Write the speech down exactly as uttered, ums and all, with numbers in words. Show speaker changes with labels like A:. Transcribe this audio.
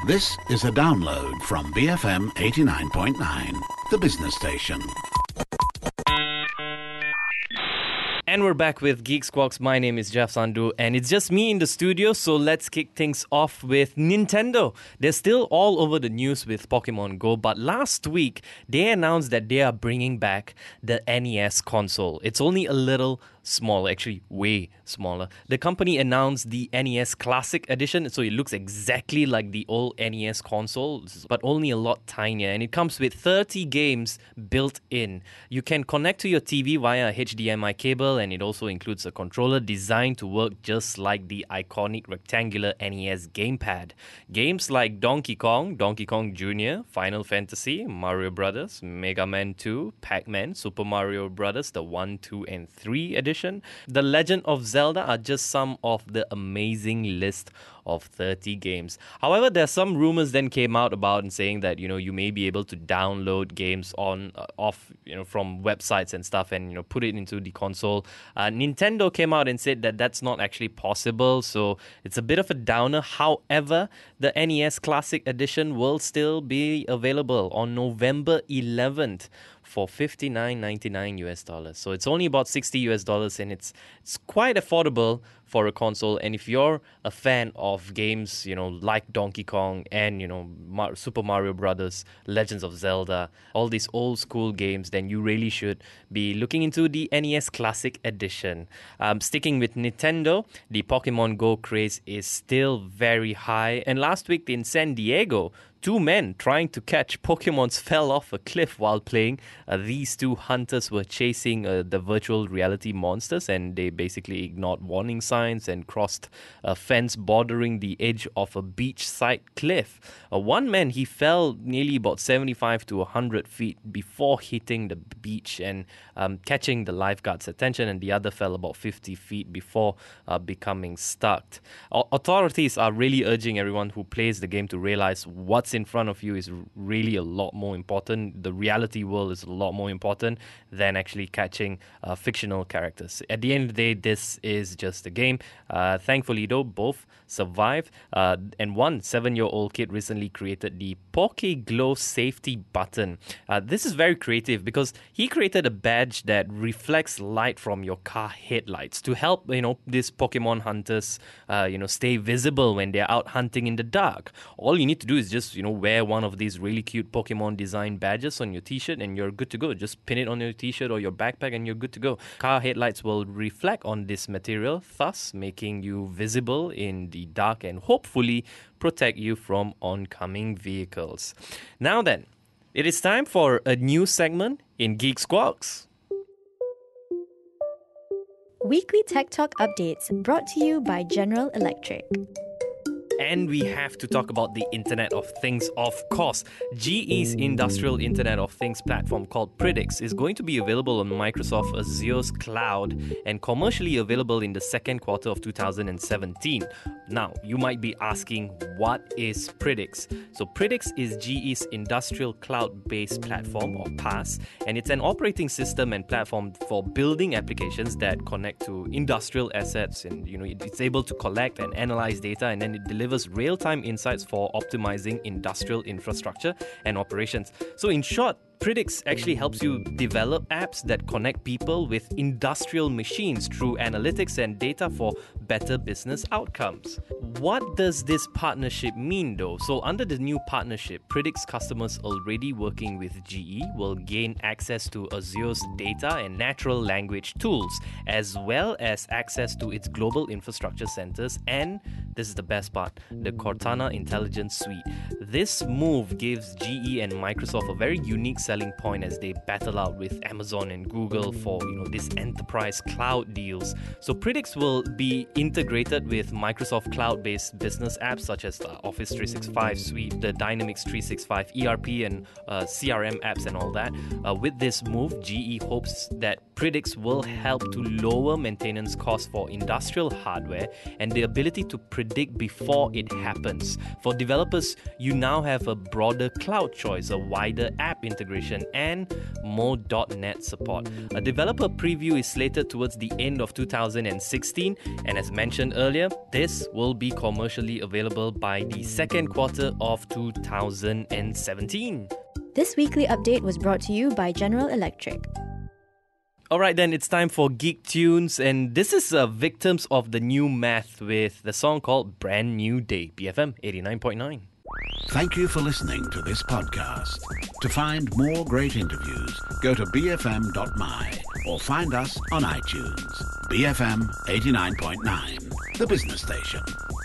A: This is a download from B F M eighty-nine point nine, the business station.
B: And we're back with Geek Squawks. My name is Jeff Sandhu, and it's just me in the studio, so let's kick things off with Nintendo. They're still all over the news with Pokemon Go, but last week, they announced that they are bringing back the N E S console. It's only a little smaller, actually way smaller. The company announced the N E S Classic Edition, so it looks exactly like the old N E S console, but only a lot tinier, and it comes with thirty games built in. You can connect to your T V via a H D M I cable, and it also includes a controller designed to work just like the iconic rectangular N E S gamepad. Games like Donkey Kong, Donkey Kong Junior, Final Fantasy, Mario Brothers, Mega Man two, Pac-Man, Super Mario Brothers, the one, two, and three edition, The Legend of Zelda are just some of the amazing list of thirty games. However, there's some rumors then came out about and saying that, you know, you may be able to download games on uh, off, you know, from websites and stuff and, you know, put it into the console. Uh, Nintendo came out and said that that's not actually possible, so it's a bit of a downer. However, the N E S Classic Edition will still be available on November eleventh for fifty-nine ninety-nine U S dollars. So it's only about sixty U S dollars, and it's it's quite affordable for a console. And if you're a fan of games, you know, like Donkey Kong and, you know, Mar- Super Mario Brothers, Legends of Zelda, all these old school games, then you really should be looking into the N E S Classic Edition. Um, sticking with Nintendo, the Pokemon Go craze is still very high. And last week in San Diego, two men trying to catch Pokemons fell off a cliff while playing. Uh, these two hunters were chasing uh, the virtual reality monsters, and they basically ignored warning signs and crossed a fence bordering the edge of a beachside cliff. Uh, one man, he fell nearly about seventy-five to one hundred feet before hitting the beach and um, catching the lifeguard's attention, and the other fell about fifty feet before uh, becoming stuck. O- authorities are really urging everyone who plays the game to realize what's in front of you is really a lot more important. The reality world is a lot more important than actually catching uh, fictional characters. At the end of the day, this is just a game. Uh, thankfully, though, both survived. Uh, and one seven-year-old kid recently created the Poke Glow safety button. Uh, this is very creative because he created a badge that reflects light from your car headlights to help, you know, these Pokemon hunters, uh, you know, stay visible when they're out hunting in the dark. All you need to do is just, you know, wear one of these really cute Pokemon design badges on your t-shirt and you're good to go. Just pin it on your t-shirt or your backpack and you're good to go. Car headlights will reflect on this material, thus making you visible in the dark and hopefully protect you from oncoming vehicles. Now then, it is time for a new segment in Geek Squawks.
C: Weekly Tech Talk updates brought to you by General Electric.
B: And we have to talk about the Internet of Things, of course. G E's Industrial Internet of Things platform called Predix is going to be available on Microsoft Azure's cloud and commercially available in the second quarter of two thousand seventeen. Now, you might be asking, what is Predix? So Predix is G E's industrial cloud-based platform, or PaaS, and it's an operating system and platform for building applications that connect to industrial assets, and you know it's able to collect and analyze data, and then it delivers real-time insights for optimizing industrial infrastructure and operations. So in short, Predix actually helps you develop apps that connect people with industrial machines through analytics and data for better business outcomes. What does this partnership mean though? So under the new partnership, Predix customers already working with G E will gain access to Azure's data and natural language tools, as well as access to its global infrastructure centers and, this is the best part, the Cortana Intelligence Suite. This move gives G E and Microsoft a very unique selling point as they battle out with Amazon and Google for, you know, these enterprise cloud deals. So Predix will be integrated with Microsoft cloud-based business apps such as the Office three sixty-five suite, the Dynamics three sixty-five E R P and uh, C R M apps and all that. Uh, with this move, G E hopes that Predix will help to lower maintenance costs for industrial hardware and the ability to predict before it happens. For developers, you now have a broader cloud choice, a wider app integration, and more .NET support. A developer preview is slated towards the end of two thousand sixteen, and as mentioned earlier, this will be commercially available by the second quarter of two thousand seventeen.
C: This weekly update was brought to you by General Electric.
B: Alright then, it's time for Geek Tunes, and this is uh, Victims of the New Math with the song called Brand New Day, B F M eighty-nine point nine.
A: Thank you for listening to this podcast. To find more great interviews, go to b f m dot m y or find us on iTunes. B F M eighty-nine point nine, the business station.